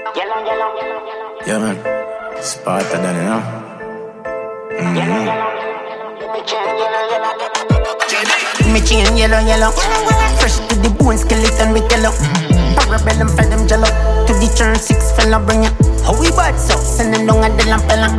Yeah, man. Sparta than you know. Me chain yellow. Fresh to the bone, skeleton with yellow. Parabellum for them jello. To the turn 6 fella bring ya. How we bad so? Send them down at the lamp fella.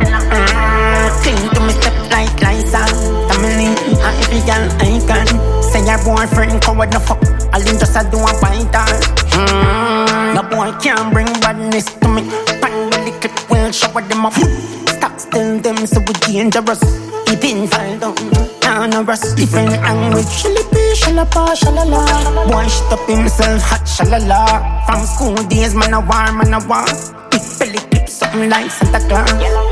Clean to me step like Liza. Tamili, if you can, I can. Say your boyfriend coward no fuck. I'll just a do a bite on. No boy can't bring badness to me. Pan with the clip will shower them up. Stock still them so we dangerous. Even fall down, down a rust. Different language. Shalipi, shalapa, shalala. Boy shit up himself hot, shalala. From school days man a war. Big belly clip something like Santa Claus.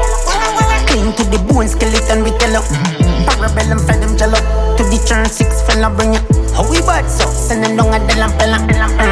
Clean to the bone, skeleton with yellow. Parabellum for them jello. To the turn 6 fella bring ya. How we bad so? Send them down at the lamp fella.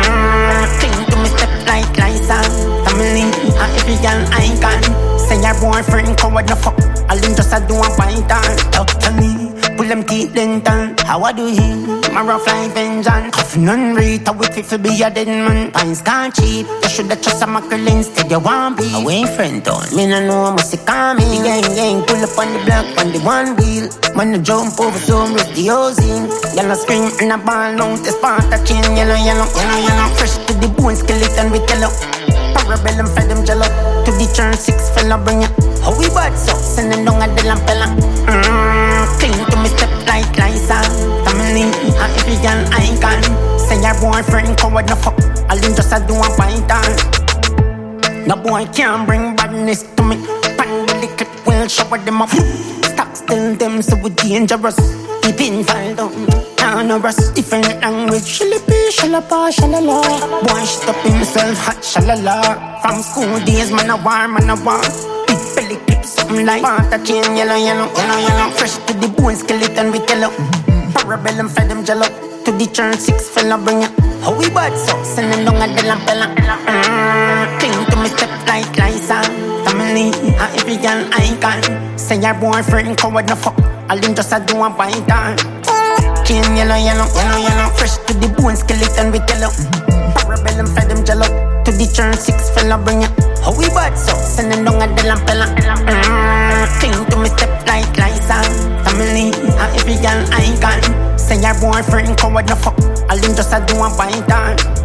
Clean to me step like Liza. Tamili, if you can, I can. Say your boyfriend coward no fuck. I'll just a do a bite on. Talk to me, pull them teeth dental. How I do him? My rough like vengeance. Coffin and rate, I wait if you be a dead man. Pines can't cheat. You shoulda trust a mackerel instead you want be. Away friend on. Me no know must you call me. The gang pull up on the block on the one wheel. Man no jump over some with the ozine. Y'all scream and a ball out the spot a chain yellow. Fresh to the bone, skeleton with yellow. Parabellum for them jello. To the turn 6 fella bring ya. How we bad so? Send them down at the lamp fella. Clean to me step like Liza. Tamili, if you can, I can. Say your boyfriend coward no fuck. I'll just a do a bite on. No boy can't bring badness to me. Pan with the clip will shower them up. Stock still them so we dangerous. Even fall down, down a rust. Different language. Shalipi, shalapa, shalala. Boy shit up himself hot, shalala. From school days man a war. Big belly clip something like Sparta chain yellow. Fresh to the bone, skeleton with yellow. Parabellum for them jello. To the turn 6 fella bring ya. How we bad so? Send them down at the lamp fella. Clean to me step like Liza. Tamili, if you can, I can. Say your boyfriend coward no fuck. I'll just a do a bite on. Chain yellow. Fresh to the bone, skeleton with yellow. Parabellum for them jello. To the turn 6 fella bring ya. How we bad so? Send them down at the lamp fella. Clean to me step like Liza. Tamili, if you can, I can. Say your boyfriend coward no fuck. I'll just a do a bite on.